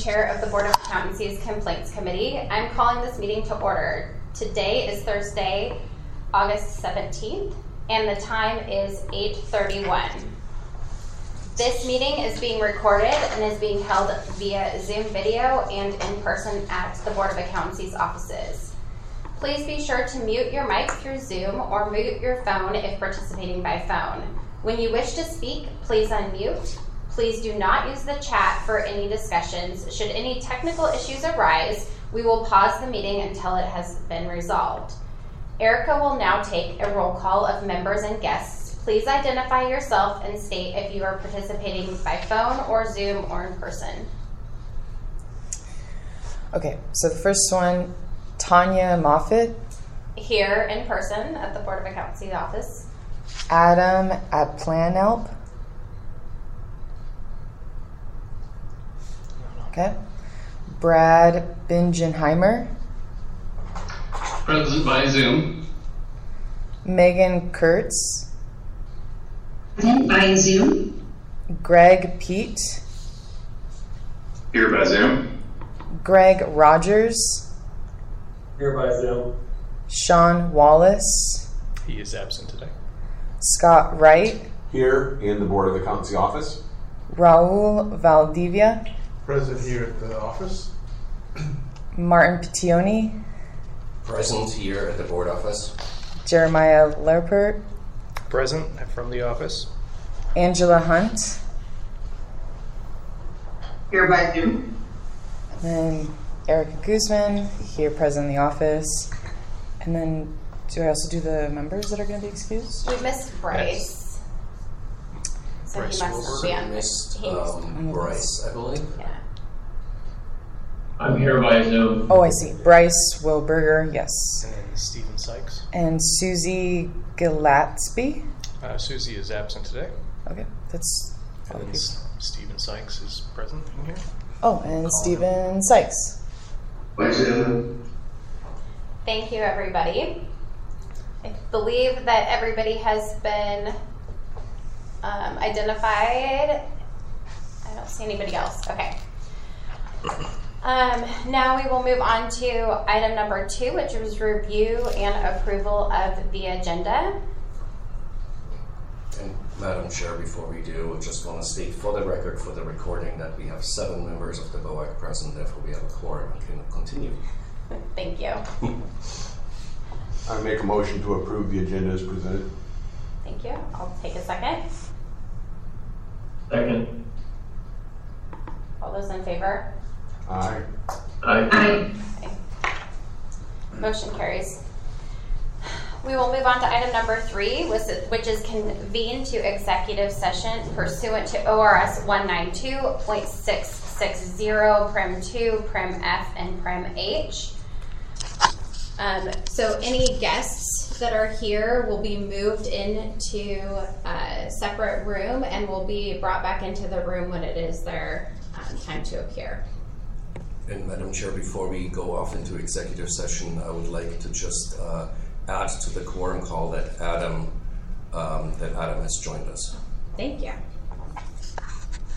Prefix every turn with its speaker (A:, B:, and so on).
A: Chair of the Board of Accountancy's Complaints Committee. I'm calling this meeting to order. Today is Thursday, August 17th, and the time is 8:31. This meeting is being recorded and is being held via Zoom video and in person at the Board of Accountancy's offices. Please be sure to mute your mic through Zoom or mute your phone if participating by phone. When you wish to speak, please unmute. Please do not use the chat for any discussions. Should any technical issues arise, we will pause the meeting until it has been resolved. Erica will now take a roll call of members and guests. Please identify yourself and state if you are participating by phone or Zoom or in person.
B: Okay, so the first one, Tanya Moffitt.
A: Here in person at the Board of Accountancy office.
B: Adam at PlanElp. Okay. Brad Bingenheimer.
C: Present by Zoom.
B: Megan Kurtz.
D: Present by Zoom.
B: Greg Pete.
C: Here by Zoom.
B: Greg Rogers.
E: Here by Zoom.
B: Sean Wallace.
F: He is absent today.
B: Scott Wright.
G: Here in the Board of Accountancy office.
B: Raul Valdivia.
H: Present here at the office.
B: Martin Petioni.
I: Present here at the board office.
B: Jeremiah Lerpert.
F: Present from the office.
B: Angela Hunt.
D: Here by Zoom.
B: And then Erica Guzman, here present in the office. And then do I also do the members that are going to be excused?
A: We missed Bryce. So
F: Bryce
A: he must be on.
I: Missed Bryce, I believe.
A: Yeah.
C: I'm here by Zoom.
B: Oh, I see. Bryce Wilberger, yes.
F: And then Stephen Sykes.
B: And Susie Gillespie.
F: Susie is absent today.
B: Okay, that's all
F: And
B: the
F: then
B: people.
F: Stephen Sykes is present in here.
B: Oh, and Stephen Sykes.
C: By Zoom.
A: Thank you, everybody. I believe that everybody has been identified. I don't see anybody else. Okay. Now we will move on to item number 2, which is review and approval of the agenda.
I: And Madam Chair, before we do, I just want to state for the record, for the recording, that we have 7 members of the BOAC present, therefore we have a quorum and can continue.
A: Thank you.
G: I make a motion to approve the agenda as presented.
A: Thank you. I'll take a second.
C: Second.
A: All those in favor?
G: Aye.
C: Aye.
A: Okay. Motion carries. We will move on to item number 3, which is convene to executive session pursuant to ORS 192.660, Prim 2, Prim F, and Prim H. So any guests that are here will be moved into a separate room and will be brought back into the room when it is their time to appear.
I: And Madam Chair, before we go off into executive session, I would like to just add to the quorum call that Adam has joined us.
A: Thank you.